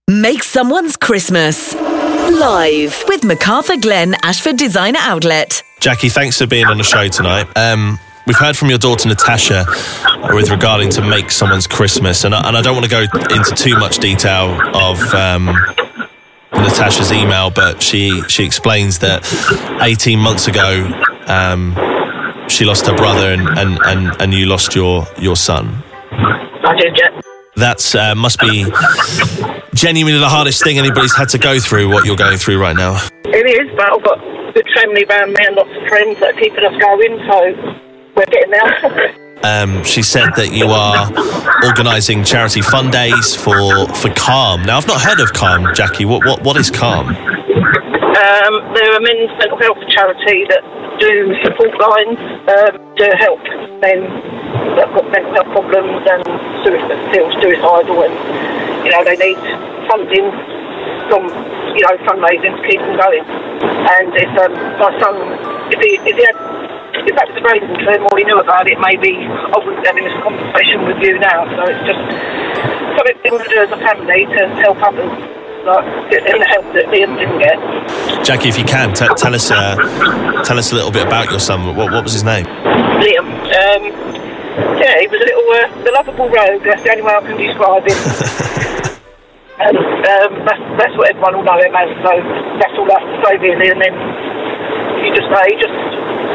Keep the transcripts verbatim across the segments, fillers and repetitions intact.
Make someone's Christmas. Live with MacArthur Glen Ashford Designer Outlet. Jackie, thanks for being on the show tonight. Um, we've heard from your daughter Natasha with regarding to make someone's Christmas, and I, and I don't want to go into too much detail of um, Natasha's email, but she, she explains that eighteen months ago um, she lost her brother and, and, and, and you lost your, your son. I did, yeah. That's uh, must be genuinely the hardest thing anybody's had to go through, what you're going through right now. It is, but I've got good family around me and lots of friends that are keeping us going, so we're getting there. Um, she said that you are organising charity fun days for, for Calm. Now, I've not heard of Calm, Jackie. What what what is Calm? Um, they're a men's mental health charity that do support lines um, to help men that have got mental health problems and suicide, feel suicidal, and you know they need funding from you know fundraising to keep them going. And if um, my son, if he if he had if that was raising to him or he knew about it, maybe I wouldn't be having this conversation with you now. So it's just something we want to do as a family to help others. Like, in the help that Liam didn't get. Jackie, if you can, t- tell us uh, tell us a little bit about your son. What, what was his name? Liam. Um, yeah, he was a little uh, the lovable rogue. That's the only way I can describe him. and um, that's, that's what everyone will know him as. So that's all I have to say really. And then you just say, he just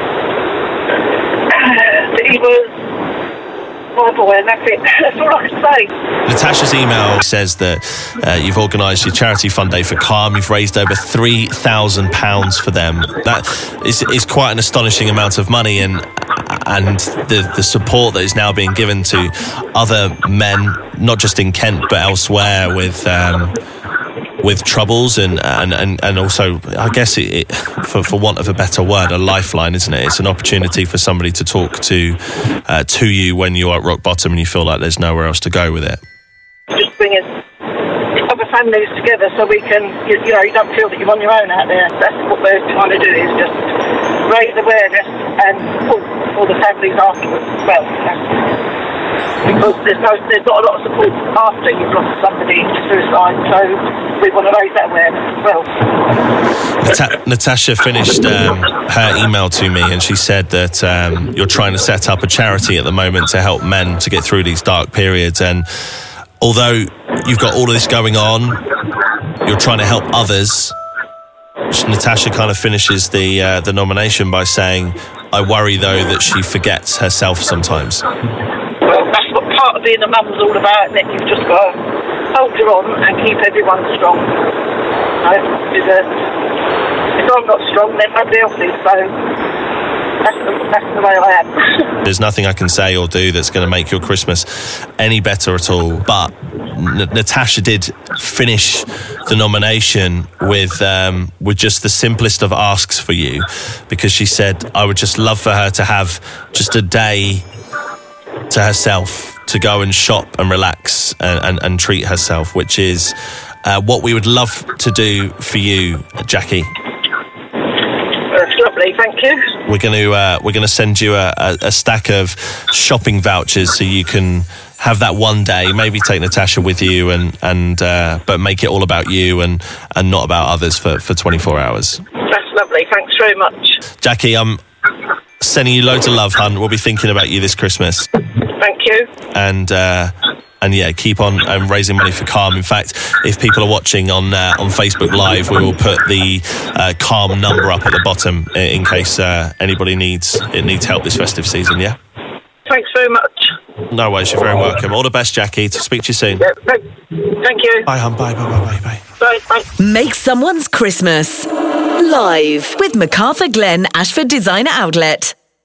he was my boy, and that's it. That's all I can say. Natasha's email says that uh, you've organised your charity fund day for Calm. You've raised over three thousand pounds for them. That is, is quite an astonishing amount of money, and and the, the support that is now being given to other men, not just in Kent but elsewhere, with um, with troubles and, and, and, and also, I guess, it, it, for, for want of a better word, a lifeline, isn't it? It's an opportunity for somebody to talk to uh, to you when you're at rock bottom and you feel like there's nowhere else to go with it. Just bringing other families together so we can, you, you know, you don't feel that you're on your own out there. That's what we're trying to do, is just raise awareness and support for the families afterwards as well. That's, because there's no, there's not a lot of support after you've lost somebody to suicide, so we want to raise that awareness as well. Nat- Natasha finished um, her email to me, and she said that um, you're trying to set up a charity at the moment to help men to get through these dark periods, and although you've got all of this going on, you're trying to help others. Natasha kind of finishes the uh, the nomination by saying, I worry though that she forgets herself sometimes. Well, that's what part of being a mum's all about, and then you've just got to hold her on and keep everyone strong. You know, because, uh, if I'm not strong, then nobody else is, so that's the, that's the way I am. There's nothing I can say or do that's going to make your Christmas any better at all, but N- Natasha did finish the nomination with um, with just the simplest of asks for you, because she said, I would just love for her to have just a day to herself, to go and shop and relax and, and, and treat herself, which is uh, what we would love to do for you, Jackie. That's lovely, thank you. We're going to uh, we're going to send you a, a, a stack of shopping vouchers so you can have that one day. Maybe take Natasha with you, and and uh, but make it all about you and, and not about others for, for twenty-four hours. That's lovely. Thanks very much, Jackie. I'm sending you loads of love, hun. We'll be thinking about you this Christmas. Thank you. And uh, and yeah, keep on um, raising money for Calm. In fact, if people are watching on uh, on Facebook Live, we will put the uh, Calm number up at the bottom in case uh, anybody needs it needs help this festive season. Yeah. Thanks very much. No worries. You're very welcome. All the best, Jackie. To speak to you soon. Yeah, thank, thank you. Bye, hun. Bye, bye, bye, bye, bye. Bye, bye. Make someone's Christmas. Live with MacArthur Glen Ashford Designer Outlet.